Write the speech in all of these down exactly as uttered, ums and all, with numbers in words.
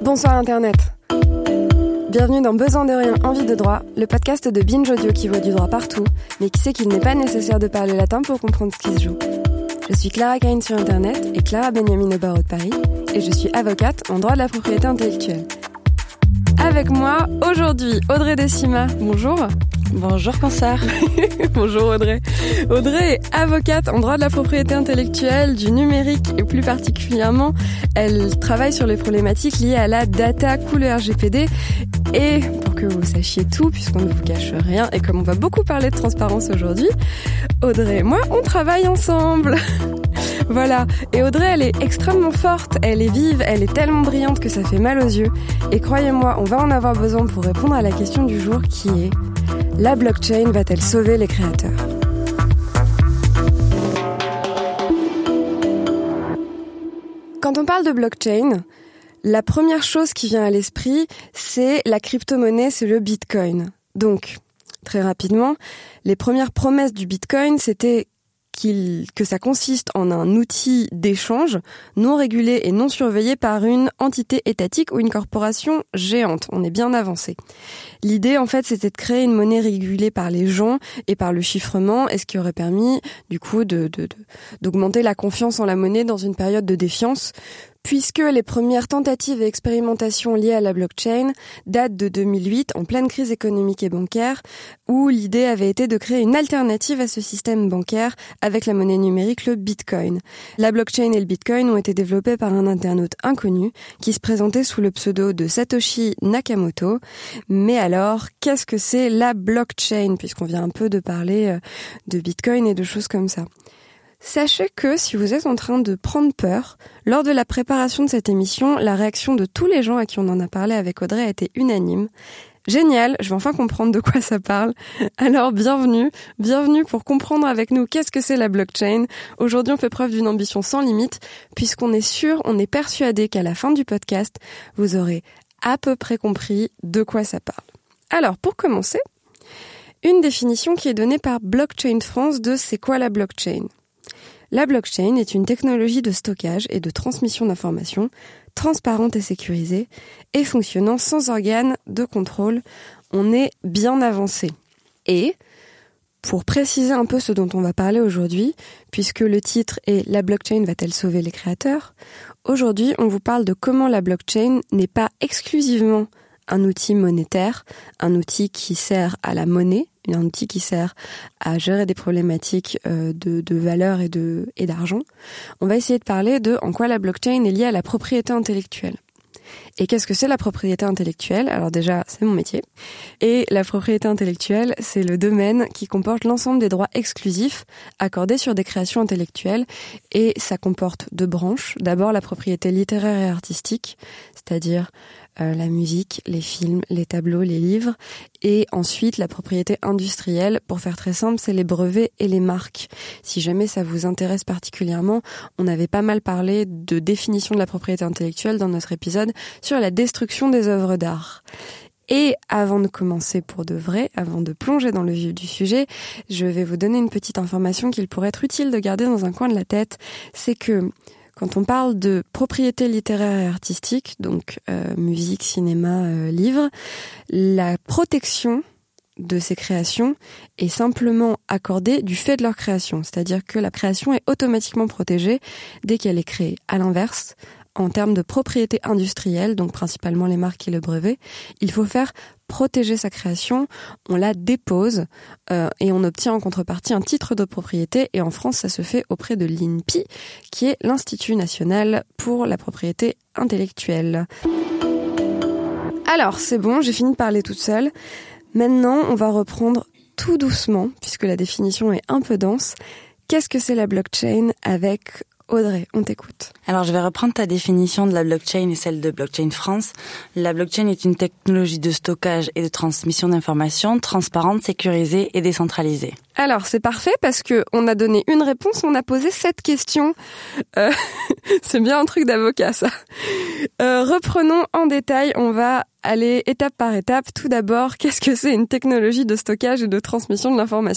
Bonsoir Internet. Bienvenue dans Besoin de rien, envie de droit, le podcast de Binge Audio qui voit du droit partout, mais qui sait qu'il n'est pas nécessaire de parler latin pour comprendre ce qui se joue. Je suis Clara Caïn sur Internet et Clara Benjamin au barreau de Paris, et je suis avocate en droit de la propriété intellectuelle. Avec moi, aujourd'hui, Audrey Decima. Bonjour. Bonjour, Cancer. Bonjour Audrey. Audrey est avocate en droit de la propriété intellectuelle, du numérique et plus particulièrement, elle travaille sur les problématiques liées à la data cool R G P D. Et pour que vous sachiez tout, puisqu'on ne vous cache rien et comme on va beaucoup parler de transparence aujourd'hui, Audrey et moi, on travaille ensemble. Voilà, et Audrey, elle est extrêmement forte, elle est vive, elle est tellement brillante que ça fait mal aux yeux. Et croyez-moi, on va en avoir besoin pour répondre à la question du jour qui est: la blockchain va-t-elle sauver les créateurs ? Quand on parle de blockchain, la première chose qui vient à l'esprit, c'est la crypto-monnaie, c'est le Bitcoin. Donc, très rapidement, les premières promesses du Bitcoin, c'était qu'il, que ça consiste en un outil d'échange non régulé et non surveillé par une entité étatique ou une corporation géante. On est bien avancé. L'idée, en fait, c'était de créer une monnaie régulée par les gens et par le chiffrement, et ce qui aurait permis, du coup, de, de, de, d'augmenter la confiance en la monnaie dans une période de défiance, puisque les premières tentatives et expérimentations liées à la blockchain datent de deux mille huit, en pleine crise économique et bancaire, où l'idée avait été de créer une alternative à ce système bancaire avec la monnaie numérique, le Bitcoin. La blockchain et le Bitcoin ont été développés par un internaute inconnu qui se présentait sous le pseudo de Satoshi Nakamoto. Mais alors, qu'est-ce que c'est la blockchain, puisqu'on vient un peu de parler de Bitcoin et de choses comme ça ? Sachez que si vous êtes en train de prendre peur, lors de la préparation de cette émission, la réaction de tous les gens à qui on en a parlé avec Audrey a été unanime. Génial, je vais enfin comprendre de quoi ça parle. Alors bienvenue, bienvenue pour comprendre avec nous qu'est-ce que c'est la blockchain. Aujourd'hui, on fait preuve d'une ambition sans limite, puisqu'on est sûr, on est persuadé qu'à la fin du podcast, vous aurez à peu près compris de quoi ça parle. Alors, pour commencer, une définition qui est donnée par Blockchain France de c'est quoi la blockchain ? La blockchain est une technologie de stockage et de transmission d'informations transparente et sécurisée et fonctionnant sans organe de contrôle. On est bien avancé. Et pour préciser un peu ce dont on va parler aujourd'hui, puisque le titre est « La blockchain va-t-elle sauver les créateurs ?», aujourd'hui on vous parle de comment la blockchain n'est pas exclusivement un outil monétaire, un outil qui sert à la monnaie, un outil qui sert à gérer des problématiques de, de valeur et, de, et d'argent. On va essayer de parler de en quoi la blockchain est liée à la propriété intellectuelle. Et qu'est-ce que c'est la propriété intellectuelle ? Alors déjà, c'est mon métier. Et la propriété intellectuelle, c'est le domaine qui comporte l'ensemble des droits exclusifs accordés sur des créations intellectuelles. Et ça comporte deux branches. D'abord, la propriété littéraire et artistique, c'est-à-dire euh, la musique, les films, les tableaux, les livres. Et ensuite, la propriété industrielle. Pour faire très simple, c'est les brevets et les marques. Si jamais ça vous intéresse particulièrement, on avait pas mal parlé de définition de la propriété intellectuelle dans notre épisode sur la destruction des œuvres d'art. Et avant de commencer pour de vrai, avant de plonger dans le vif du sujet, je vais vous donner une petite information qu'il pourrait être utile de garder dans un coin de la tête. C'est que quand on parle de propriété littéraire et artistique, donc euh, musique, cinéma, euh, livre, la protection de ces créations est simplement accordée du fait de leur création. C'est-à-dire que la création est automatiquement protégée dès qu'elle est créée. À l'inverse, en termes de propriété industrielle, donc principalement les marques et le brevet, il faut faire protéger sa création, on la dépose euh, et on obtient en contrepartie un titre de propriété, et en France ça se fait auprès de l'I N P I, qui est l'Institut National pour la Propriété Intellectuelle. Alors c'est bon, j'ai fini de parler toute seule. Maintenant on va reprendre tout doucement, puisque la définition est un peu dense. Qu'est-ce que c'est la blockchain avec Audrey, on t'écoute. Alors, je vais reprendre ta définition de la blockchain et celle de Blockchain France. La blockchain est une technologie de stockage et de transmission d'informations transparente, sécurisée et décentralisée. Alors, c'est parfait parce que on a donné une réponse, on a posé sept questions. Euh, c'est bien un truc d'avocat, ça. Euh, reprenons en détail, on va aller étape par étape. Tout d'abord, qu'est-ce que c'est une technologie de stockage et de transmission de l'information ?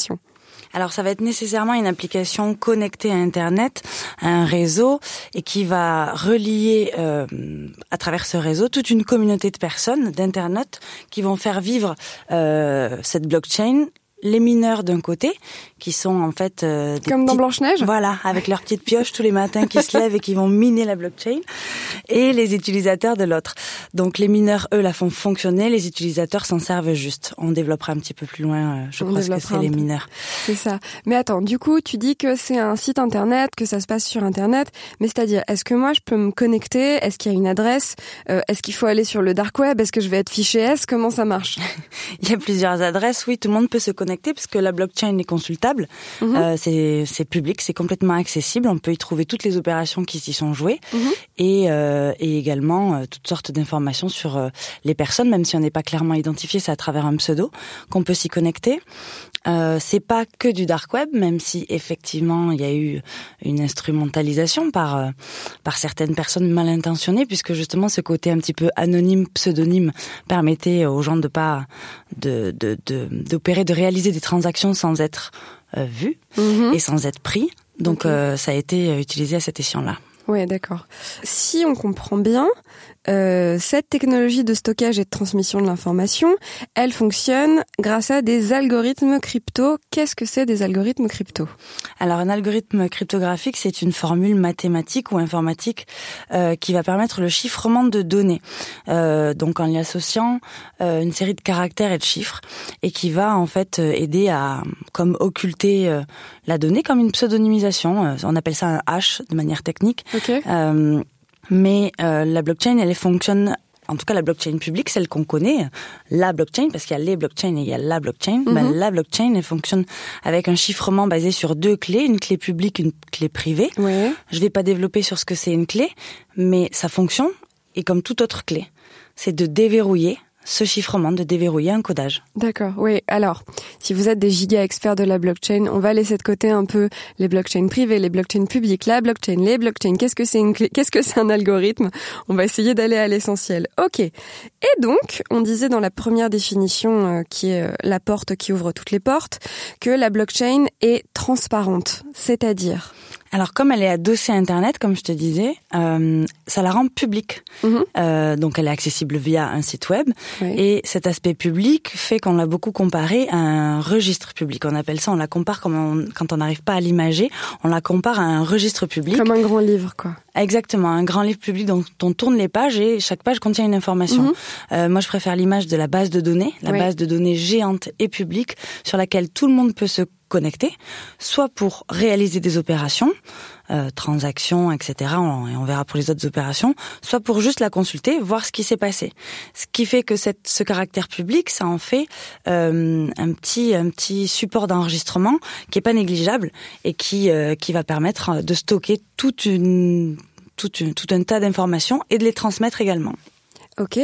Alors ça va être nécessairement une application connectée à Internet, à un réseau, et qui va relier euh, à travers ce réseau toute une communauté de personnes, d'internautes, qui vont faire vivre euh, cette blockchain. Les mineurs d'un côté, qui sont en fait euh, des comme dans petites... Blanche-Neige. Voilà, avec leurs petites pioches tous les matins qui se lèvent et qui vont miner la blockchain, et les utilisateurs de l'autre. Donc les mineurs, eux, la font fonctionner, les utilisateurs s'en servent juste. On développera un petit peu plus loin, euh, je On crois que c'est les mineurs. C'est ça. Mais attends, du coup, tu dis que c'est un site internet, que ça se passe sur internet, mais c'est-à-dire, est-ce que moi je peux me connecter? Est-ce qu'il y a une adresse? euh, Est-ce qu'il faut aller sur le dark web? Est-ce que je vais être fiché S? Comment ça marche? Il y a plusieurs adresses, oui, tout le monde peut se connecter parce que la blockchain est consultable, mmh. euh, c'est, c'est public, c'est complètement accessible, on peut y trouver toutes les opérations qui s'y sont jouées mmh. et, euh, et également euh, toutes sortes d'informations sur euh, les personnes, même si on n'est pas clairement identifié, c'est à travers un pseudo qu'on peut s'y connecter. Euh, c'est pas que du dark web, même si effectivement il y a eu une instrumentalisation par euh, par certaines personnes mal intentionnées, puisque justement ce côté un petit peu anonyme, pseudonyme permettait aux gens de pas de de, de d'opérer, de réaliser des transactions sans être euh, vus mmh. et sans être pris. Donc okay. euh, ça a été utilisé à cet escient-là. Ouais, d'accord. Si on comprend bien, euh, cette technologie de stockage et de transmission de l'information, elle fonctionne grâce à des algorithmes crypto. Qu'est-ce que c'est des algorithmes crypto? Alors, un algorithme cryptographique, c'est une formule mathématique ou informatique euh, qui va permettre le chiffrement de données. Euh, donc, en y associant euh, une série de caractères et de chiffres, et qui va en fait aider à comme occulter euh, la donnée, comme une pseudonymisation. Euh, on appelle ça un hash de manière technique. Okay. Euh, mais euh, la blockchain, elle fonctionne, en tout cas la blockchain publique, celle qu'on connaît, la blockchain, parce qu'il y a les blockchains et il y a la blockchain. Mm-hmm. Ben, la blockchain, elle fonctionne avec un chiffrement basé sur deux clés, une clé publique, une clé privée. Ouais. Je vais pas développer sur ce que c'est une clé, mais ça fonctionne, et comme toute autre clé, c'est de déverrouiller ce chiffrement, de déverrouiller un codage. D'accord, oui. Alors, si vous êtes des giga experts de la blockchain, on va laisser de côté un peu les blockchains privées, les blockchains publiques, la blockchain, les blockchains. Qu'est-ce que c'est une clé? Qu'est-ce que c'est un algorithme? On va essayer d'aller à l'essentiel. Ok. Et donc, on disait dans la première définition, euh, qui est euh, la porte qui ouvre toutes les portes, que la blockchain est transparente. C'est-à-dire? Alors, comme elle est adossée à Internet, comme je te disais, euh, ça la rend publique. Mmh. Euh, donc, elle est accessible via un site web. Oui. Et cet aspect public fait qu'on l'a beaucoup comparé à un registre public. On appelle ça, on la compare comme on, quand on n'arrive pas à l'imager, on la compare à un registre public. Comme un grand livre, quoi. Exactement, un grand livre public dont on tourne les pages et chaque page contient une information. Mmh. Euh, moi, je préfère l'image de la base de données, la oui. base de données géante et publique sur laquelle tout le monde peut se connecter, soit pour réaliser des opérations, euh, transactions, et cetera. On, et on verra pour les autres opérations, soit pour juste la consulter, voir ce qui s'est passé. Ce qui fait que cette, ce caractère public, ça en fait euh, un petit, un petit support d'enregistrement qui est pas négligeable et qui, euh, qui va permettre de stocker toute une, toute une, tout un tas d'informations et de les transmettre également. Ok.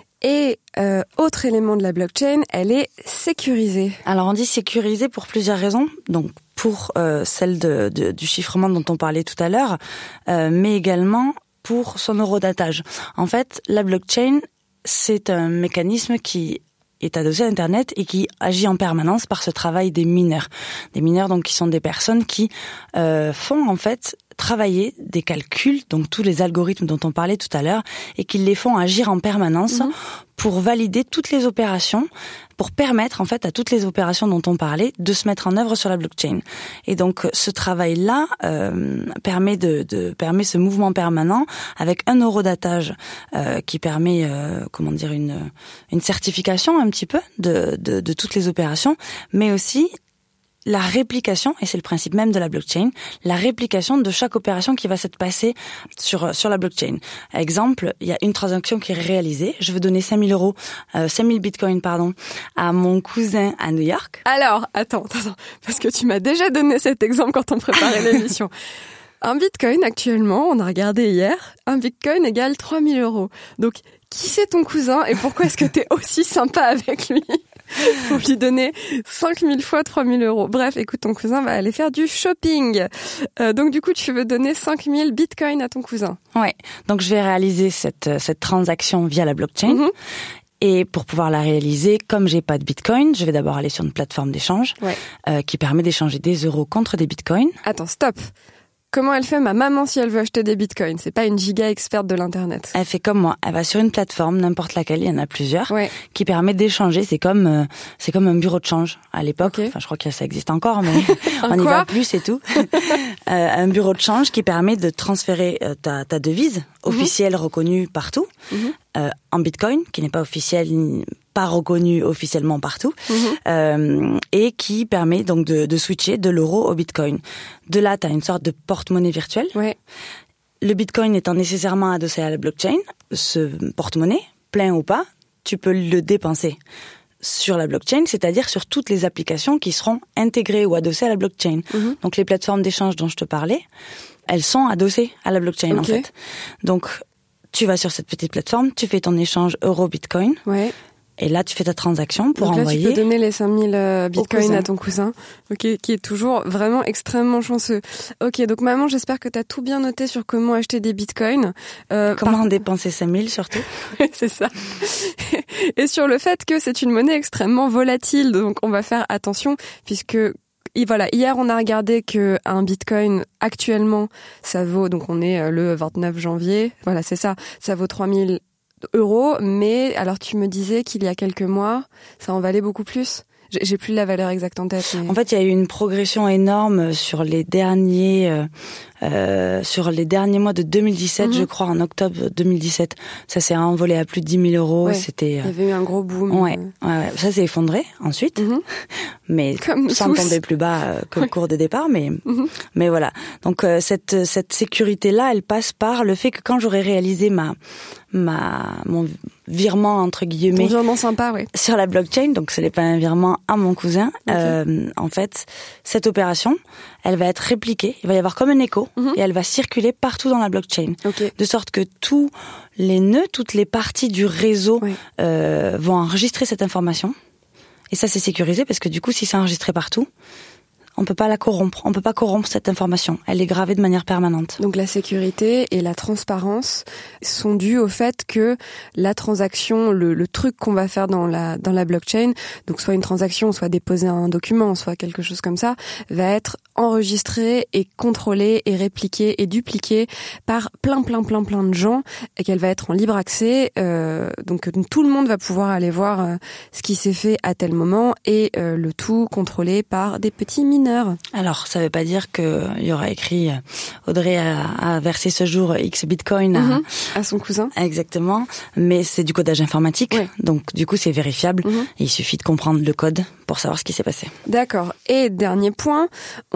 Et euh, autre élément de la blockchain, elle est sécurisée. Alors on dit sécurisée pour plusieurs raisons. Donc pour euh, celle de, de, du chiffrement dont on parlait tout à l'heure, euh, mais également pour son horodatage. En fait, la blockchain, c'est un mécanisme qui est adossé à Internet et qui agit en permanence par ce travail des mineurs. Des mineurs donc qui sont des personnes qui euh, font en fait travailler des calculs, donc tous les algorithmes dont on parlait tout à l'heure, et qui les font agir en permanence mmh. pour valider toutes les opérations, pour permettre en fait à toutes les opérations dont on parlait de se mettre en œuvre sur la blockchain. Et donc ce travail-là euh, permet de, de permet ce mouvement permanent avec un horodatage euh, qui permet euh, comment dire une une certification un petit peu de de, de toutes les opérations, mais aussi la réplication, et c'est le principe même de la blockchain, la réplication de chaque opération qui va s'être passée sur sur la blockchain. Exemple, il y a une transaction qui est réalisée, je veux donner cinq mille euros, euh, cinq mille bitcoins, pardon, à mon cousin à New York. Alors, attends, attends, parce que tu m'as déjà donné cet exemple quand on préparait l'émission. Un bitcoin, actuellement, on a regardé hier, un bitcoin égale trois mille euros. Donc, qui c'est ton cousin et pourquoi est-ce que t'es aussi sympa avec lui? Faut lui donner cinq mille fois trois mille euros. Bref, écoute, ton cousin va aller faire du shopping. Euh, donc, du coup, tu veux donner cinq mille bitcoins à ton cousin. Ouais. Donc, je vais réaliser cette, cette transaction via la blockchain. Mm-hmm. Et pour pouvoir la réaliser, comme j'ai pas de Bitcoin, je vais d'abord aller sur une plateforme d'échange ouais. euh, qui permet d'échanger des euros contre des Bitcoins. Attends, stop. Comment elle fait ma maman si elle veut acheter des bitcoins? C'est pas une giga experte de l'internet. Elle fait comme moi. Elle va sur une plateforme, n'importe laquelle, il y en a plusieurs, ouais. qui permet d'échanger. C'est comme euh, c'est comme un bureau de change à l'époque. Okay. Enfin, je crois que ça existe encore, mais on n'y va plus, c'est tout. euh, un bureau de change qui permet de transférer euh, ta, ta devise officielle mm-hmm. reconnue partout mm-hmm. euh, en bitcoin, qui n'est pas officielle, pas reconnue officiellement partout, mm-hmm. euh, et qui permet donc de, de switcher de l'euro au bitcoin. De là, tu as une sorte de porte-monnaie virtuelle. Ouais. Le bitcoin étant nécessairement adossé à la blockchain, ce porte-monnaie, plein ou pas, tu peux le dépenser sur la blockchain, c'est-à-dire sur toutes les applications qui seront intégrées ou adossées à la blockchain. Mm-hmm. Donc les plateformes d'échange dont je te parlais, elles sont adossées à la blockchain okay. en fait. Donc tu vas sur cette petite plateforme, tu fais ton échange euro-bitcoin. Ouais. Et là, tu fais ta transaction pour donc là, envoyer. Tu peux donner les cinq mille euh, bitcoins à ton cousin, ok, qui est toujours vraiment extrêmement chanceux. Ok, donc maman, j'espère que tu as tout bien noté sur comment acheter des bitcoins. Euh, comment par... dépenser cinq mille surtout. C'est ça. Et sur le fait que c'est une monnaie extrêmement volatile, donc on va faire attention puisque et voilà, hier on a regardé que un bitcoin actuellement, ça vaut, donc on est le vingt-neuf janvier, voilà c'est ça, ça vaut trois mille euros, mais alors tu me disais qu'il y a quelques mois, ça en valait beaucoup plus. J'ai, j'ai plus la valeur exacte en tête. Mais... En fait, il y a eu une progression énorme sur les derniers, euh, euh, sur les derniers mois de deux mille dix-sept, mm-hmm. je crois, en octobre deux mille dix-sept. Ça s'est envolé à plus de dix mille euros. Ouais, C'était. Euh... Il y avait eu un gros boom. Ouais, ouais, ouais. Ça s'est effondré ensuite, mm-hmm. mais Comme sans tous. tomber plus bas euh, que ouais. le cours de départ. Mais, mm-hmm. mais voilà. Donc euh, cette cette sécurité-là, elle passe par le fait que quand j'aurai réalisé ma ma mon virement entre guillemets Ton virement sympa oui sur la blockchain, donc ce n'est pas un virement à mon cousin, okay. euh, en fait cette opération elle va être répliquée, il va y avoir comme un écho mm-hmm. et elle va circuler partout dans la blockchain, okay. de sorte que tous les nœuds, toutes les parties du réseau oui. euh, vont enregistrer cette information et ça c'est sécurisé parce que du coup si c'est enregistré partout, on peut pas la corrompre, on peut pas corrompre cette information. Elle est gravée de manière permanente. Donc la sécurité et la transparence sont dues au fait que la transaction, le, le truc qu'on va faire dans la dans la blockchain, donc soit une transaction, soit déposer un document, soit quelque chose comme ça, va être enregistré et contrôlé et répliqué et dupliqué par plein plein plein plein de gens et qu'elle va être en libre accès. Euh, donc tout le monde va pouvoir aller voir euh, ce qui s'est fait à tel moment et euh, le tout contrôlé par des petits mineurs. Alors, ça veut pas dire qu'il y aura écrit Audrey a, a versé ce jour X bitcoin à, mmh, à son cousin. Exactement, mais c'est du codage informatique, ouais. donc du coup c'est vérifiable. Mmh. Et il suffit de comprendre le code pour savoir ce qui s'est passé. D'accord. Et dernier point,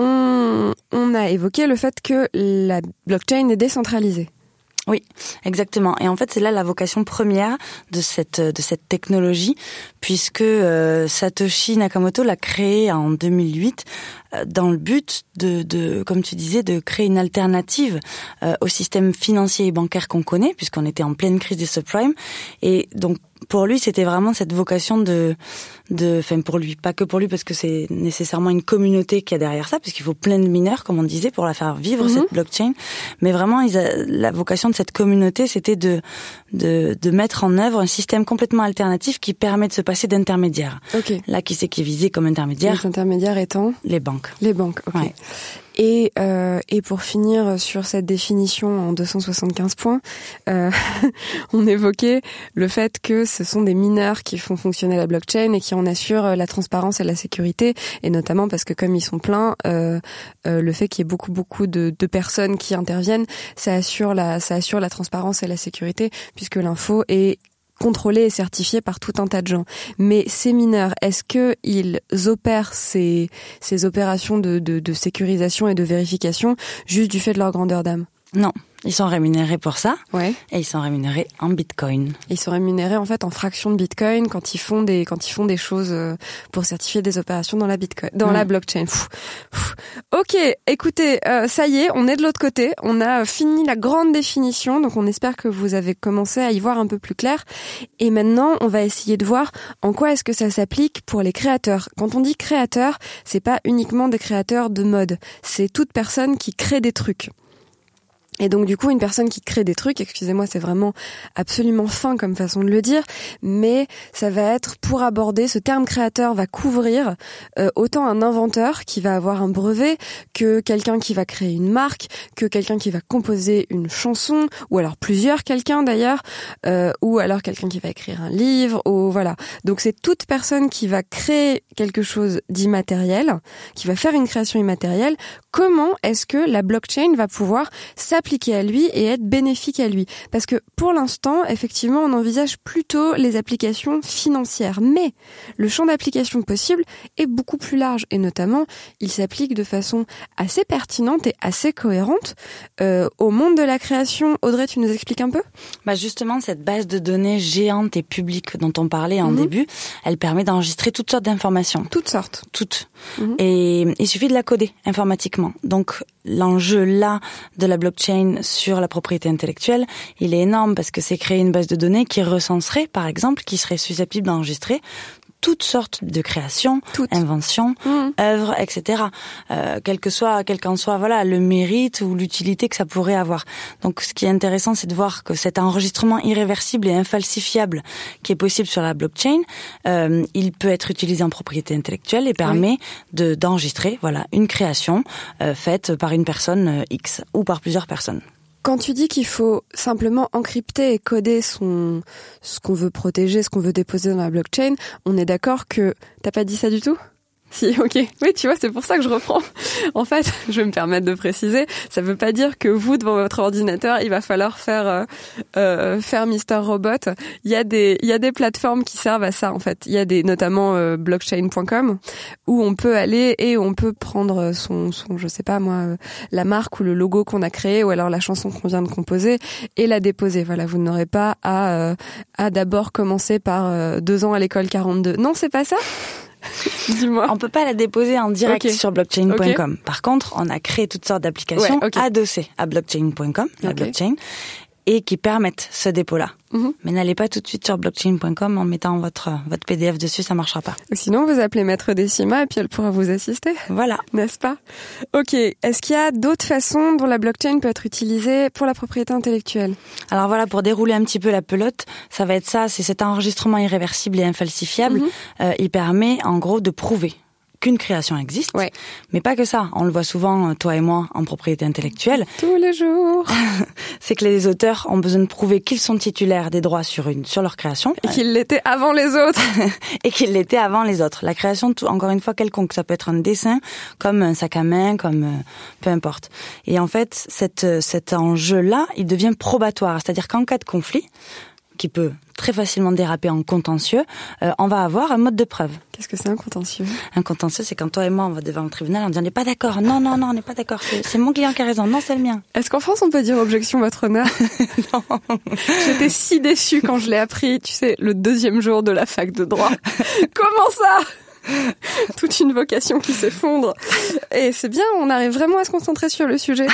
on, on a évoqué le fait que la blockchain est décentralisée. Oui, exactement. Et en fait, c'est là la vocation première de cette de cette technologie, puisque euh, Satoshi Nakamoto l'a créée en deux mille huit euh, dans le but de, de, comme tu disais, de créer une alternative euh, au système financier et bancaire qu'on connaît, puisqu'on était en pleine crise des subprimes. Et donc, pour lui, c'était vraiment cette vocation de, de, enfin pour lui, pas que pour lui, parce que c'est nécessairement une communauté qui a derrière ça, parce qu'il faut plein de mineurs, comme on disait, pour la faire vivre, mm-hmm. cette blockchain. Mais vraiment, ils a, la vocation de cette communauté, c'était de, de, de mettre en œuvre un système complètement alternatif qui permet de se passer d'intermédiaires. Okay. Là, qui c'est qui est visé comme intermédiaire? Les intermédiaires étant? Les banques. Les banques, ok. Ouais. Et, euh, et pour finir sur cette définition en deux cent soixante-quinze points, euh, on évoquait le fait que ce sont des mineurs qui font fonctionner la blockchain et qui en assurent la transparence et la sécurité, et notamment parce que comme ils sont pleins, euh, euh, le fait qu'il y ait beaucoup beaucoup de, de personnes qui interviennent, ça assure la ça assure la transparence et la sécurité, puisque l'info est contrôlés et certifiés par tout un tas de gens. Mais ces mineurs, est-ce que ils opèrent ces, ces opérations de, de, de sécurisation et de vérification juste du fait de leur grandeur d'âme? Non. Ils sont rémunérés pour ça. Ouais. Et ils sont rémunérés en bitcoin. Ils sont rémunérés en fait en fraction de bitcoin quand ils font des quand ils font des choses pour certifier des opérations dans la bitcoin, dans mmh. la blockchain. Pfff. Pfff. Ok, écoutez, euh, ça y est, on est de l'autre côté. On a fini la grande définition, donc on espère que vous avez commencé à y voir un peu plus clair. Et maintenant, on va essayer de voir en quoi est-ce que ça s'applique pour les créateurs. Quand on dit créateur, c'est pas uniquement des créateurs de mode, c'est toute personne qui crée des trucs. Et donc du coup, une personne qui crée des trucs, excusez-moi, c'est vraiment absolument fin comme façon de le dire, mais ça va être pour aborder, ce terme créateur va couvrir euh, autant un inventeur qui va avoir un brevet que quelqu'un qui va créer une marque, que quelqu'un qui va composer une chanson, ou alors plusieurs quelqu'un d'ailleurs, euh, ou alors quelqu'un qui va écrire un livre, ou voilà. Donc c'est toute personne qui va créer quelque chose d'immatériel, qui va faire une création immatérielle. Comment est-ce que la blockchain va pouvoir s'appliquer à lui et être bénéfique à lui? Parce que pour l'instant, effectivement, on envisage plutôt les applications financières. Mais le champ d'application possible est beaucoup plus large. Et notamment, il s'applique de façon assez pertinente et assez cohérente euh, au monde de la création. Audrey, tu nous expliques un peu? Bah justement, cette base de données géante et publique dont on parlait en mmh. début, elle permet d'enregistrer toutes sortes d'informations. Toutes sortes. Toutes. Mmh. Et il suffit de la coder informatiquement. Donc l'enjeu là de la blockchain sur la propriété intellectuelle, il est énorme parce que c'est créer une base de données qui recenserait, par exemple, qui serait susceptible d'enregistrer toutes sortes de créations, toutes. inventions, mmh. œuvres, et cetera. Euh, quel que soit, quel qu'en soit, voilà, le mérite ou l'utilité que ça pourrait avoir. Donc, ce qui est intéressant, c'est de voir que cet enregistrement irréversible et infalsifiable qui est possible sur la blockchain, euh, il peut être utilisé en propriété intellectuelle et permet oui. de d'enregistrer, voilà, une création euh, faite par une personne euh, X ou par plusieurs personnes. Quand tu dis qu'il faut simplement encrypter et coder son ce qu'on veut protéger, ce qu'on veut déposer dans la blockchain, on est d'accord que t'as pas dit ça du tout ? Si, ok. Oui, tu vois, c'est pour ça que je reprends. En fait, je vais me permettre de préciser, ça veut pas dire que vous, devant votre ordinateur, il va falloir faire euh, euh, faire Mister Robot. Il y a des il y a des plateformes qui servent à ça, en fait. Il y a des notamment euh, blockchain point com où on peut aller et on peut prendre son son je sais pas moi euh, la marque ou le logo qu'on a créé ou alors la chanson qu'on vient de composer et la déposer. Voilà, vous n'aurez pas à euh, à d'abord commencer par euh, deux ans à l'école quarante-deux. Non, c'est pas ça. Dis-moi. On peut pas la déposer en direct okay. sur blockchain point com. Okay. Par contre, on a créé toutes sortes d'applications ouais, okay. adossées à blockchain point com, la okay. blockchain, et qui permettent ce dépôt-là. Mm-hmm. Mais n'allez pas tout de suite sur blockchain point com en mettant votre votre P D F dessus, ça marchera pas. Sinon, vous appelez Maître Décima et puis elle pourra vous assister. Voilà. N'est-ce pas? Ok. Est-ce qu'il y a d'autres façons dont la blockchain peut être utilisée pour la propriété intellectuelle? Alors voilà, pour dérouler un petit peu la pelote, ça va être ça, c'est cet enregistrement irréversible et infalsifiable. Mm-hmm. Euh, il permet, en gros, de prouver qu'une création existe, ouais. mais pas que ça. On le voit souvent, toi et moi, en propriété intellectuelle. Tous les jours. C'est que les auteurs ont besoin de prouver qu'ils sont titulaires des droits sur une sur leur création. Et qu'ils l'étaient avant les autres. Et qu'ils l'étaient avant les autres. La création, encore une fois, quelconque. Ça peut être un dessin, comme un sac à main, comme euh, peu importe. Et en fait, cette, cet enjeu-là, il devient probatoire. C'est-à-dire qu'en cas de conflit, qui peut très facilement déraper en contentieux, euh, on va avoir un mode de preuve. Qu'est-ce que c'est un contentieux? Un contentieux, c'est quand toi et moi, on va devant le tribunal, on dit on n'est pas d'accord. Non, non, non, on n'est pas d'accord. C'est, c'est mon client qui a raison. Non, c'est le mien. Est-ce qu'en France, on peut dire objection, votre honneur? Non. J'étais si déçue quand je l'ai appris, tu sais, le deuxième jour de la fac de droit. Comment ça? Toute une vocation qui s'effondre. Et c'est bien, on arrive vraiment à se concentrer sur le sujet.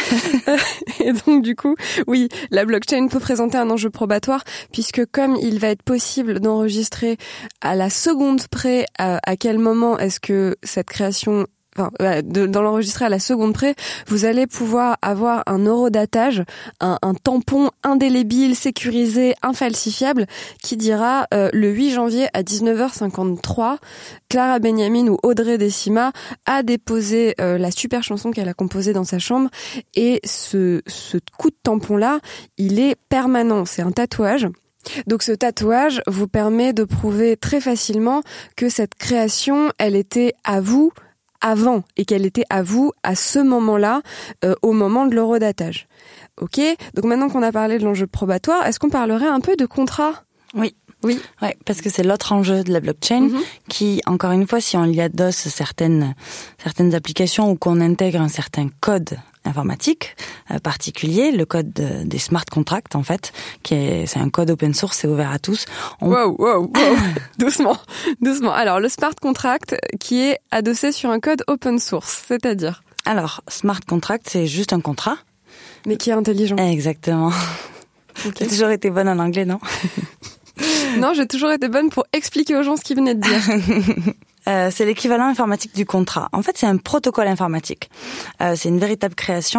Et donc du coup, oui, la blockchain peut présenter un enjeu probatoire puisque comme il va être possible d'enregistrer à la seconde près à, à quel moment est-ce que cette création Enfin, de, dans l'enregistrer à la seconde près, vous allez pouvoir avoir un horodatage, un, un tampon indélébile, sécurisé, infalsifiable, qui dira euh, le huit janvier à dix-neuf heures cinquante-trois, Clara Benjamin ou Audrey Décima a déposé euh, la super chanson qu'elle a composée dans sa chambre, et ce, ce coup de tampon-là, il est permanent, c'est un tatouage. Donc ce tatouage vous permet de prouver très facilement que cette création, elle était à vous avant et qu'elle était à vous à ce moment-là, euh, au moment de l'horodatage. Ok, donc maintenant qu'on a parlé de l'enjeu probatoire, est-ce qu'on parlerait un peu de contrat? Oui. Oui. Ouais, parce que c'est l'autre enjeu de la blockchain mm-hmm. qui, encore une fois, si on y adosse certaines, certaines applications ou qu'on intègre un certain code informatique euh, particulier, le code de, des smart contracts en fait, qui est c'est un code open source, c'est ouvert à tous. On... Wow, wow, wow. doucement, doucement. Alors le smart contract qui est adossé sur un code open source, c'est-à-dire? Alors smart contract, c'est juste un contrat, mais qui est intelligent. Exactement. Okay. J'ai toujours été bonne en anglais, non? Non, j'ai toujours été bonne pour expliquer aux gens ce qu'ils venaient de dire. Euh, c'est l'équivalent informatique du contrat. En fait, c'est un protocole informatique. Euh, c'est une véritable création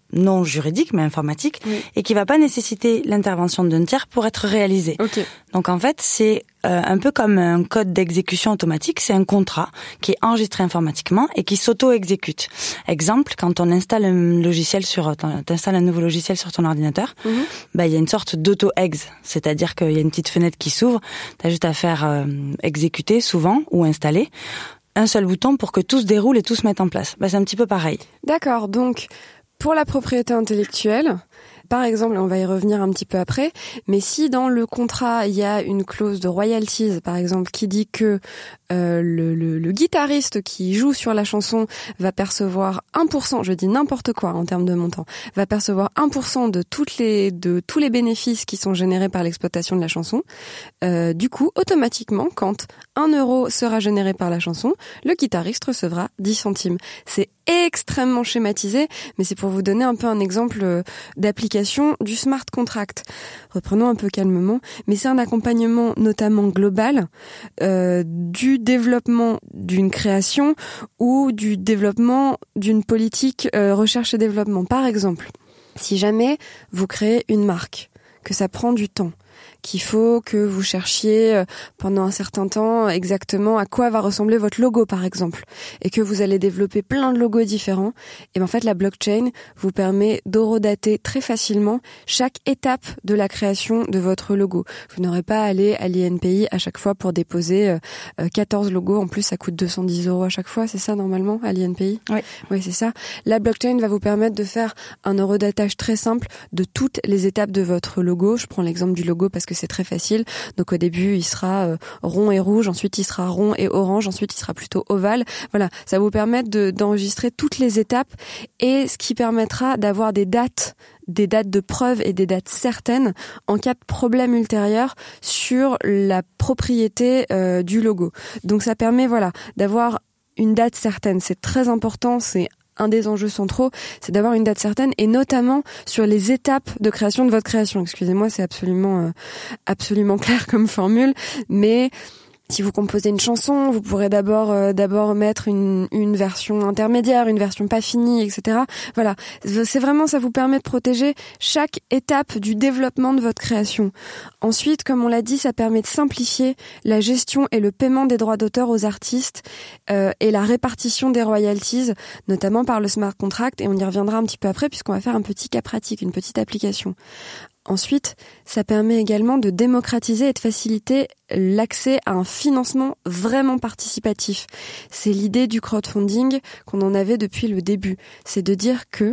non juridique mais informatique, oui. et qui va pas nécessiter l'intervention d'un tiers pour être réalisé. Okay. Donc en fait, c'est euh, un peu comme un code d'exécution automatique, c'est un contrat qui est enregistré informatiquement et qui s'auto-exécute. Exemple, quand on installe un logiciel sur, t'installes un nouveau logiciel sur ton ordinateur, mm-hmm. bah il y a une sorte d'auto-ex, c'est-à-dire qu'il y a une petite fenêtre qui s'ouvre, t'as juste à faire euh, exécuter souvent ou installer un seul bouton pour que tout se déroule et tout se mette en place. Bah c'est un petit peu pareil. D'accord, donc pour la propriété intellectuelle, par exemple, on va y revenir un petit peu après, mais si dans le contrat, il y a une clause de royalties, par exemple, qui dit que euh, le, le, le guitariste qui joue sur la chanson va percevoir un pour cent, je dis n'importe quoi en termes de montant, va percevoir un pour cent de, toutes les, de tous les bénéfices qui sont générés par l'exploitation de la chanson, euh, du coup, automatiquement, quand un euro sera généré par la chanson, le guitariste recevra dix centimes. C'est extrêmement schématisé, mais c'est pour vous donner un peu un exemple d'application du smart contract. Reprenons un peu calmement, mais c'est un accompagnement notamment global euh, du développement d'une création ou du développement d'une politique euh, recherche et développement. Par exemple, si jamais vous créez une marque, que ça prend du temps, qu'il faut que vous cherchiez pendant un certain temps exactement à quoi va ressembler votre logo, par exemple, et que vous allez développer plein de logos différents, et bien en fait la blockchain vous permet d'horodater très facilement chaque étape de la création de votre logo. Vous n'aurez pas à aller à l'I N P I à chaque fois pour déposer quatorze logos. En plus, ça coûte deux cent dix euros à chaque fois, c'est ça normalement à l'I N P I ? Oui. Oui, c'est ça. La blockchain va vous permettre de faire un horodatage très simple de toutes les étapes de votre logo. Je prends l'exemple du logo parce que c'est très facile. Donc au début, il sera euh, rond et rouge, ensuite il sera rond et orange, ensuite il sera plutôt ovale. Voilà, ça va vous permettre de, d'enregistrer toutes les étapes et ce qui permettra d'avoir des dates des dates de preuve et des dates certaines en cas de problème ultérieur sur la propriété euh, du logo. Donc ça permet voilà d'avoir une date certaine. C'est très important, c'est un des enjeux centraux, c'est d'avoir une date certaine et notamment sur les étapes de création de votre création. Excusez-moi, c'est absolument euh, absolument clair comme formule, mais si vous composez une chanson, vous pourrez d'abord euh, d'abord mettre une une version intermédiaire, une version pas finie, et cetera. Voilà, c'est vraiment ça vous permet de protéger chaque étape du développement de votre création. Ensuite, comme on l'a dit, ça permet de simplifier la gestion et le paiement des droits d'auteur aux artistes euh, et la répartition des royalties, notamment par le smart contract. Et on y reviendra un petit peu après puisqu'on va faire un petit cas pratique, une petite application. Ensuite, ça permet également de démocratiser et de faciliter l'accès à un financement vraiment participatif. C'est l'idée du crowdfunding qu'on en avait depuis le début. C'est de dire que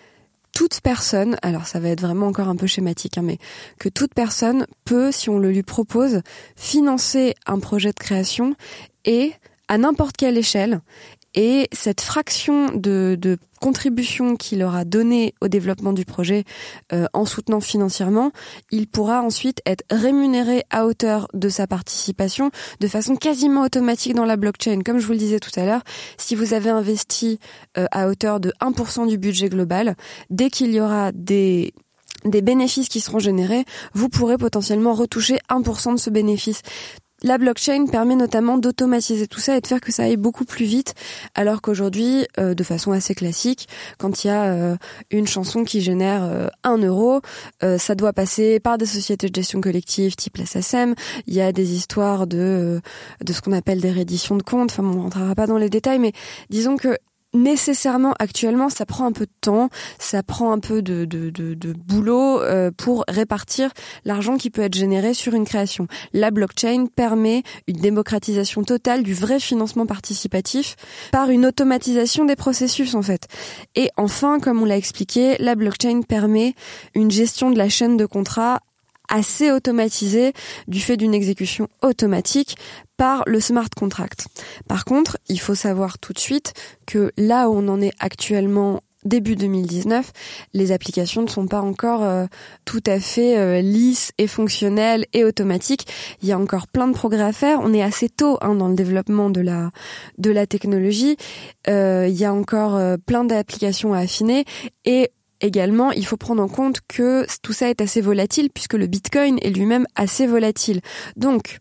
toute personne, alors ça va être vraiment encore un peu schématique, hein, mais que toute personne peut, si on le lui propose, financer un projet de création et à n'importe quelle échelle. Et cette fraction de, de contribution qu'il aura donnée au développement du projet euh, en soutenant financièrement, il pourra ensuite être rémunéré à hauteur de sa participation de façon quasiment automatique dans la blockchain. Comme je vous le disais tout à l'heure, si vous avez investi euh, à hauteur de un pour cent du budget global, dès qu'il y aura des... des bénéfices qui seront générés, vous pourrez potentiellement retoucher un pour cent de ce bénéfice. La blockchain permet notamment d'automatiser tout ça et de faire que ça aille beaucoup plus vite, alors qu'aujourd'hui, euh, de façon assez classique, quand il y a euh, une chanson qui génère euh, un euro, euh, ça doit passer par des sociétés de gestion collective type la S A C E M. Il y a des histoires de euh, de ce qu'on appelle des redditions de comptes. Enfin, on rentrera pas dans les détails, mais disons que nécessairement actuellement ça prend un peu de temps, ça prend un peu de de de, de boulot euh, pour répartir l'argent qui peut être généré sur une création. La blockchain permet une démocratisation totale du vrai financement participatif par une automatisation des processus en fait. Et enfin, comme on l'a expliqué, la blockchain permet une gestion de la chaîne de contrats assez automatisée du fait d'une exécution automatique par le smart contract. Par contre, il faut savoir tout de suite que là où on en est actuellement début deux mille dix-neuf, les applications ne sont pas encore euh, tout à fait euh, lisses et fonctionnelles et automatiques. Il y a encore plein de progrès à faire. On est assez tôt hein, dans le développement de la de la technologie. Euh, il y a encore euh, plein d'applications à affiner et également, il faut prendre en compte que tout ça est assez volatile puisque le Bitcoin est lui-même assez volatile. Donc,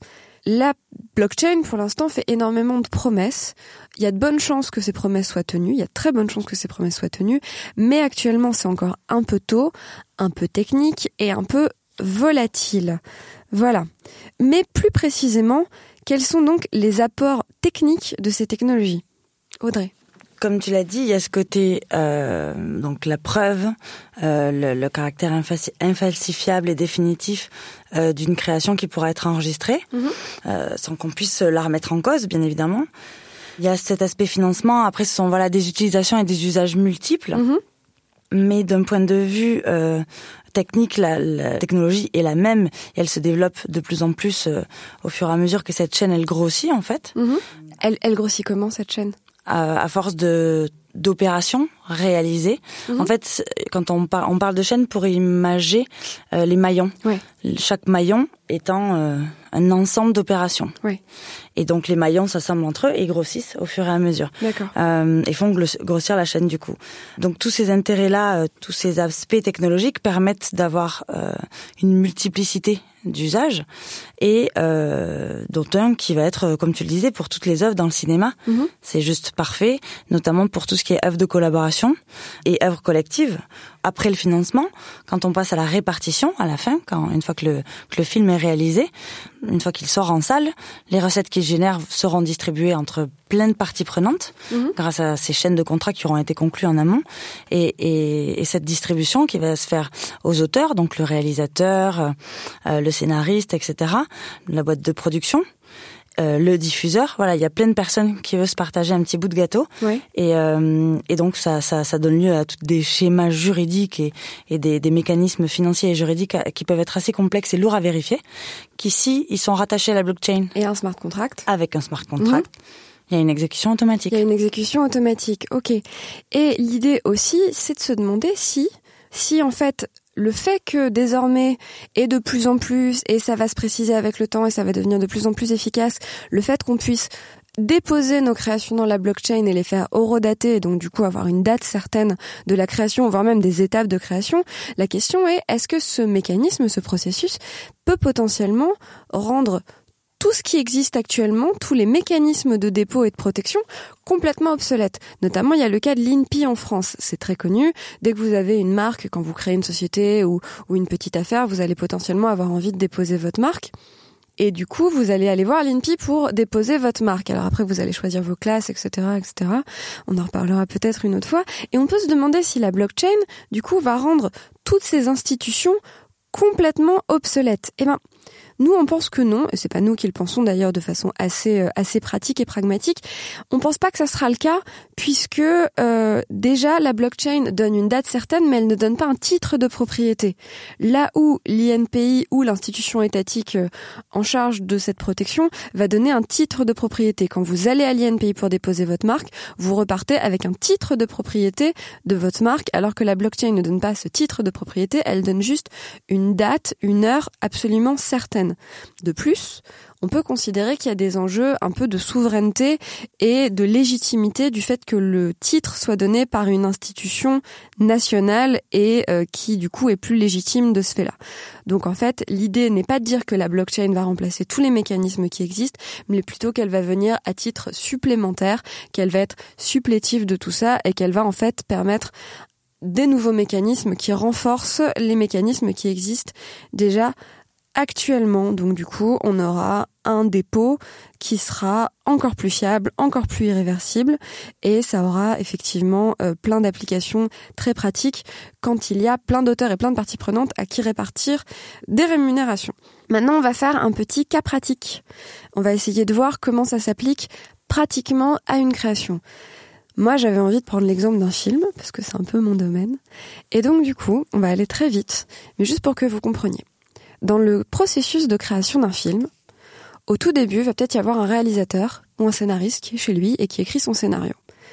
La blockchain, pour l'instant, fait énormément de promesses. Il y a de bonnes chances que ces promesses soient tenues. Il y a de très bonnes chances que ces promesses soient tenues. Mais actuellement, c'est encore un peu tôt, un peu technique et un peu volatile. Voilà. Mais plus précisément, quels sont donc les apports techniques de ces technologies ? Audrey. Comme tu l'as dit, il y a ce côté, euh, donc la preuve, euh, le, le caractère infaci- infalsifiable et définitif euh, d'une création qui pourra être enregistrée, mmh. euh, sans qu'on puisse la remettre en cause, bien évidemment. Il y a cet aspect financement. Après, ce sont voilà des utilisations et des usages multiples. Mmh. Mais d'un point de vue euh, technique, la, la technologie est la même. Et elle se développe de plus en plus euh, au fur et à mesure que cette chaîne, elle grossit, en fait. Mmh. Elle, elle grossit comment, cette chaîne ? À force de d'opérations réalisées. Mmh. En fait, quand on, par, on parle de chaîne pour imager euh, les maillons. Ouais. Chaque maillon étant euh, un ensemble d'opérations. Ouais. Et donc les maillons s'assemblent entre eux et grossissent au fur et à mesure. D'accord. Euh, et font grossir la chaîne du coup. Donc tous ces intérêts-là, euh, tous ces aspects technologiques permettent d'avoir euh, une multiplicité d'usages et euh, dont un qui va être, comme tu le disais, pour toutes les œuvres dans le cinéma. Mmh. C'est juste parfait, notamment pour tout ce qui est œuvres de collaboration et œuvres collectives. Après le financement, quand on passe à la répartition, à la fin, quand une fois que le, que le film est réalisé, une fois qu'il sort en salle, les recettes qu'il génère seront distribuées entre plein de parties prenantes, mmh. grâce à ces chaînes de contrats qui auront été conclues en amont, et, et, et cette distribution qui va se faire aux auteurs, donc le réalisateur, euh, le scénariste, et cetera, la boîte de production. Euh, le diffuseur, voilà, il y a plein de personnes qui veulent se partager un petit bout de gâteau, ouais. et, euh, et donc ça, ça, ça donne lieu à tous des schémas juridiques et, et des, des mécanismes financiers et juridiques qui peuvent être assez complexes et lourds à vérifier, qu'ici ils sont rattachés à la blockchain. Et un smart contract. Avec un smart contract. Mmh. Il y a une exécution automatique. Il y a une exécution automatique, ok. Et l'idée aussi, c'est de se demander si, si en fait, le fait que désormais, et de plus en plus, et ça va se préciser avec le temps et ça va devenir de plus en plus efficace, le fait qu'on puisse déposer nos créations dans la blockchain et les faire horodater, et donc du coup avoir une date certaine de la création, voire même des étapes de création, la question est, est-ce que ce mécanisme, ce processus, peut potentiellement rendre tout ce qui existe actuellement, tous les mécanismes de dépôt et de protection, complètement obsolètes. Notamment, il y a le cas de l'I N P I en France. C'est très connu. Dès que vous avez une marque, quand vous créez une société ou, ou une petite affaire, vous allez potentiellement avoir envie de déposer votre marque. Et du coup, vous allez aller voir l'I N P I pour déposer votre marque. Alors après, vous allez choisir vos classes, et cetera, et cetera. On en reparlera peut-être une autre fois. Et on peut se demander si la blockchain, du coup, va rendre toutes ces institutions complètement obsolètes. Eh ben, nous, on pense que non, et c'est pas nous qui le pensons d'ailleurs de façon assez euh, assez pratique et pragmatique. On pense pas que ça sera le cas, puisque euh, déjà la blockchain donne une date certaine, mais elle ne donne pas un titre de propriété. Là où l'I N P I ou l'institution étatique euh, en charge de cette protection va donner un titre de propriété. Quand vous allez à l'I N P I pour déposer votre marque, vous repartez avec un titre de propriété de votre marque, alors que la blockchain ne donne pas ce titre de propriété, elle donne juste une date, une heure absolument certaine. De plus, on peut considérer qu'il y a des enjeux un peu de souveraineté et de légitimité du fait que le titre soit donné par une institution nationale et euh, qui du coup est plus légitime de ce fait-là. Donc en fait, l'idée n'est pas de dire que la blockchain va remplacer tous les mécanismes qui existent, mais plutôt qu'elle va venir à titre supplémentaire, qu'elle va être supplétive de tout ça et qu'elle va en fait permettre des nouveaux mécanismes qui renforcent les mécanismes qui existent déjà actuellement. Donc du coup, on aura un dépôt qui sera encore plus fiable, encore plus irréversible, et ça aura effectivement euh, plein d'applications très pratiques quand il y a plein d'auteurs et plein de parties prenantes à qui répartir des rémunérations. Maintenant, on va faire un petit cas pratique. On va essayer de voir comment ça s'applique pratiquement à une création. Moi, j'avais envie de prendre l'exemple d'un film, parce que c'est un peu mon domaine. Et donc, du coup, on va aller très vite, mais juste pour que vous compreniez. Dans le processus de création d'un film, au tout début, il va peut-être y avoir un réalisateur ou un scénariste qui est chez lui et qui écrit son scénario.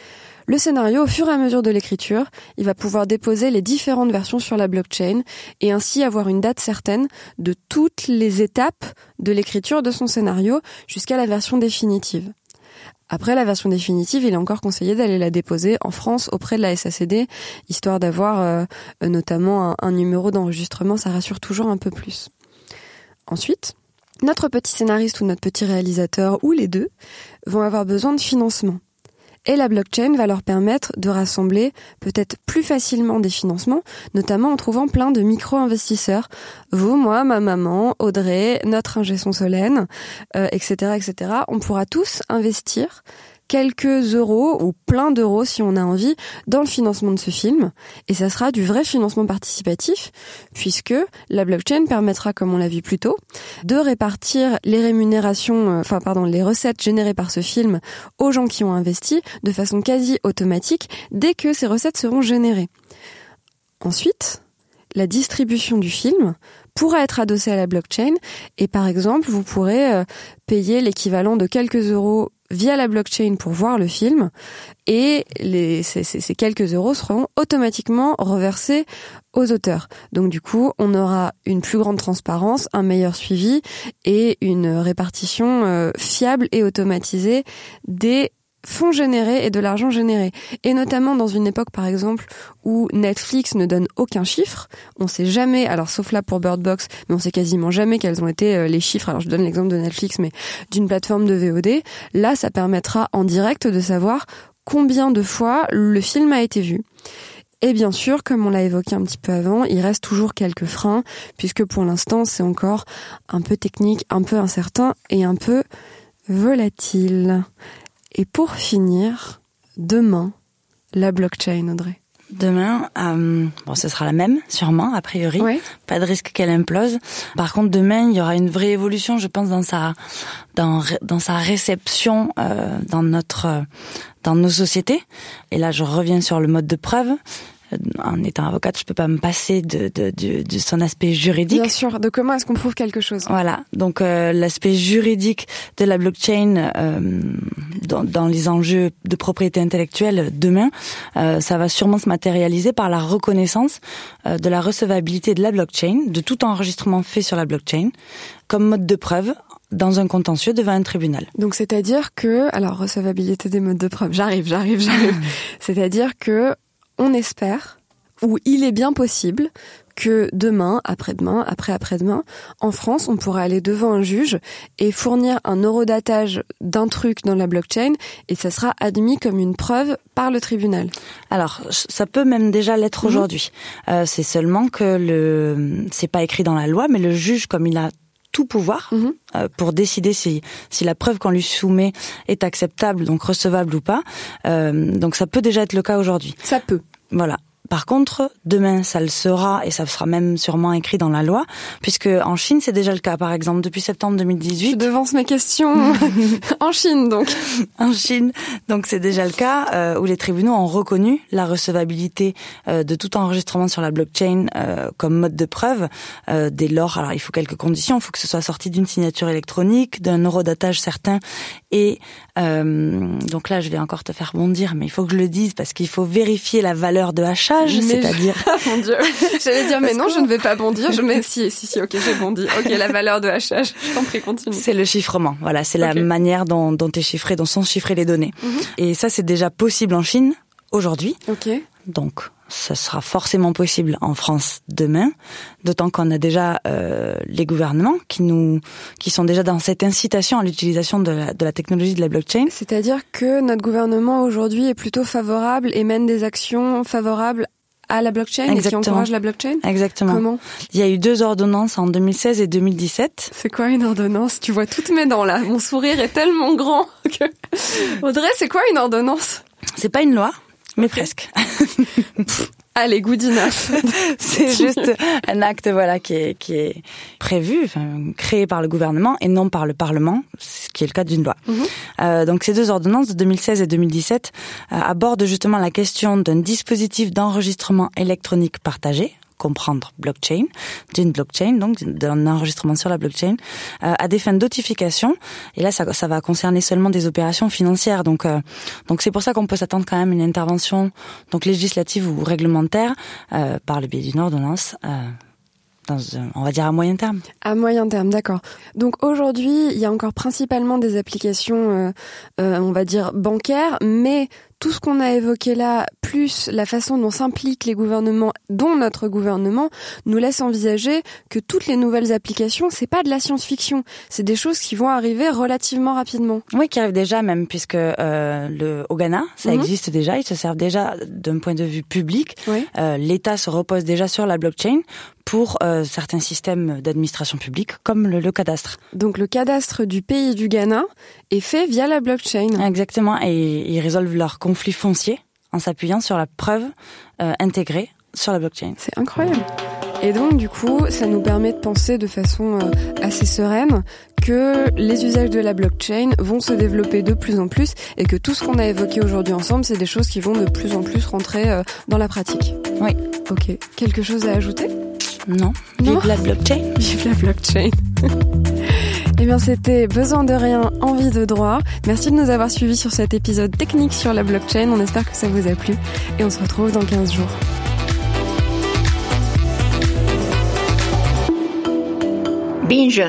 Le scénario, au fur et à mesure de l'écriture, il va pouvoir déposer les différentes versions sur la blockchain et ainsi avoir une date certaine de toutes les étapes de l'écriture de son scénario jusqu'à la version définitive. Après la version définitive, il est encore conseillé d'aller la déposer en France auprès de la S A C D, histoire d'avoir euh, notamment un, un numéro d'enregistrement, ça rassure toujours un peu plus. Ensuite, notre petit scénariste ou notre petit réalisateur, ou les deux, vont avoir besoin de financement. Et la blockchain va leur permettre de rassembler peut-être plus facilement des financements, notamment en trouvant plein de micro-investisseurs. Vous, moi, ma maman, Audrey, notre ingé son Solène, euh, et cetera, et cetera. On pourra tous investir quelques euros ou plein d'euros si on a envie dans le financement de ce film, et ça sera du vrai financement participatif puisque la blockchain permettra, comme on l'a vu plus tôt, de répartir les rémunérations, euh, enfin pardon, les recettes générées par ce film aux gens qui ont investi de façon quasi automatique dès que ces recettes seront générées. Ensuite, la distribution du film pourra être adossée à la blockchain et par exemple, vous pourrez euh, payer l'équivalent de quelques euros via la blockchain pour voir le film et les, ces, ces quelques euros seront automatiquement reversés aux auteurs. Donc du coup, on aura une plus grande transparence, un meilleur suivi et une répartition euh, fiable et automatisée des fonds générés et de l'argent généré. Et notamment dans une époque, par exemple, où Netflix ne donne aucun chiffre, on sait jamais, alors sauf là pour Bird Box, mais on sait quasiment jamais quels ont été euh, les chiffres, alors je donne l'exemple de Netflix, mais d'une plateforme de V O D, là ça permettra en direct de savoir combien de fois le film a été vu. Et bien sûr, comme on l'a évoqué un petit peu avant, il reste toujours quelques freins, puisque pour l'instant c'est encore un peu technique, un peu incertain et un peu volatile. Et pour finir, demain, la blockchain, Audrey. Demain, euh, bon, ce sera la même, sûrement, a priori. Oui. Pas de risque qu'elle implose. Par contre, demain, il y aura une vraie évolution, je pense, dans sa, dans, dans sa réception, euh, dans notre, dans nos sociétés. Et là, je reviens sur le mode de preuve. En étant avocate, je peux pas me passer de, de, de, de son aspect juridique. Bien sûr, de comment est-ce qu'on prouve quelque chose. Voilà, donc euh, l'aspect juridique de la blockchain euh, dans, dans les enjeux de propriété intellectuelle demain, euh, ça va sûrement se matérialiser par la reconnaissance euh, de la recevabilité de la blockchain, de tout enregistrement fait sur la blockchain, comme mode de preuve dans un contentieux devant un tribunal. Donc c'est-à-dire que, alors recevabilité des modes de preuve, j'arrive, j'arrive, j'arrive. C'est-à-dire que on espère, ou il est bien possible, que demain, après-demain, après-après-demain, en France, on pourra aller devant un juge et fournir un horodatage d'un truc dans la blockchain et ça sera admis comme une preuve par le tribunal. Alors, ça peut même déjà l'être mmh. aujourd'hui. Euh, c'est seulement que le, c'est pas écrit dans la loi, mais le juge, comme il a tout pouvoir mmh. euh, pour décider si si la preuve qu'on lui soumet est acceptable, donc recevable ou pas. Euh, donc ça peut déjà être le cas aujourd'hui. Ça peut. Voilà. Par contre, demain, ça le sera, et ça sera même sûrement écrit dans la loi, puisque en Chine, c'est déjà le cas. Par exemple, depuis septembre deux mille dix-huit... Je devance mes questions. En Chine, donc. En Chine, donc c'est déjà le cas, euh, où les tribunaux ont reconnu la recevabilité euh, de tout enregistrement sur la blockchain euh, comme mode de preuve. Euh, dès lors, alors il faut quelques conditions. Il faut que ce soit sorti d'une signature électronique, d'un horodatage certain, et euh, donc là, je vais encore te faire bondir, mais il faut que je le dise, parce qu'il faut vérifier la valeur de hachage. Mais c'est-à-dire... Je... Mon Dieu, j'allais dire, mais non, je ne vais pas bondir. Je mets si, si, si, ok, j'ai bondi. Ok, la valeur de hachage. Je t'en prie, continue. C'est le chiffrement. Voilà, c'est okay. la manière dont, dont est chiffré, dont sont chiffrées les données. Mm-hmm. Et ça, c'est déjà possible en Chine aujourd'hui. Ok. Donc, ça sera forcément possible en France demain, d'autant qu'on a déjà euh, les gouvernements qui nous, qui sont déjà dans cette incitation à l'utilisation de la, de la technologie de la blockchain. C'est-à-dire que notre gouvernement aujourd'hui est plutôt favorable et mène des actions favorables à la blockchain. Exactement. Et qui encourage la blockchain. Exactement. Comment ? Il y a eu deux ordonnances en deux mille seize et deux mille dix-sept. C'est quoi une ordonnance ? Tu vois toutes mes dents là. Mon sourire est tellement grand que... Audrey, c'est quoi une ordonnance ? C'est pas une loi. Mais okay. Presque. Allez, good enough. C'est juste un acte, voilà, qui est, qui est prévu, enfin, créé par le gouvernement et non par le Parlement, ce qui est le cas d'une loi. Mm-hmm. Euh, donc, ces deux ordonnances de deux mille seize et deux mille dix-sept euh, abordent justement la question d'un dispositif d'enregistrement électronique partagé, comprendre blockchain, d'une blockchain, donc d'un enregistrement sur la blockchain, euh, à des fins de notification. Et là, ça, ça va concerner seulement des opérations financières. Donc, euh, donc c'est pour ça qu'on peut s'attendre quand même à une intervention donc législative ou réglementaire euh, par le biais d'une ordonnance. Euh, Dans, on va dire à moyen terme. À moyen terme, d'accord. Donc aujourd'hui, il y a encore principalement des applications, euh, euh, on va dire bancaires, mais tout ce qu'on a évoqué là, plus la façon dont s'impliquent les gouvernements, dont notre gouvernement, nous laisse envisager que toutes les nouvelles applications, c'est pas de la science-fiction, c'est des choses qui vont arriver relativement rapidement. Oui, qui arrivent déjà même, puisque euh, le, au Ghana, ça mm-hmm. existe déjà, ils se servent déjà d'un point de vue public. Oui. Euh, L'État se repose déjà sur la blockchain pour euh, certains systèmes d'administration publique, comme le, le cadastre. Donc le cadastre du pays du Ghana est fait via la blockchain. Exactement, et ils résolvent leurs conflits fonciers en s'appuyant sur la preuve euh, intégrée sur la blockchain. C'est incroyable. Et donc, du coup, ça nous permet de penser de façon euh, assez sereine que les usages de la blockchain vont se développer de plus en plus et que tout ce qu'on a évoqué aujourd'hui ensemble, c'est des choses qui vont de plus en plus rentrer euh, dans la pratique. Oui. Ok. Quelque chose à ajouter ? Non. Non. Vive la blockchain. Vive la blockchain. Eh bien, c'était Besoin de rien, envie de droit. Merci de nous avoir suivis sur cet épisode technique sur la blockchain. On espère que ça vous a plu et on se retrouve dans quinze jours. Binge.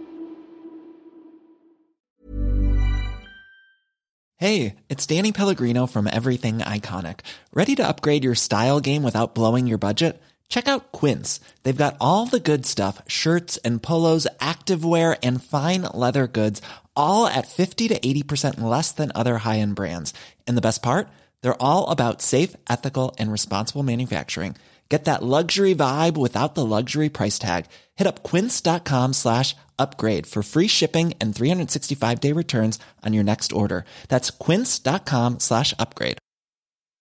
Hey, it's Danny Pellegrino from Everything Iconic. Ready to upgrade your style game without blowing your budget? Check out Quince. They've got all the good stuff, shirts and polos, activewear, and fine leather goods, all at fifty to eighty percent less than other high-end brands. And the best part? They're all about safe, ethical, and responsible manufacturing. Get that luxury vibe without the luxury price tag. Hit up quince.com slash upgrade for free shipping and three sixty-five day returns on your next order. That's quince.com slash upgrade.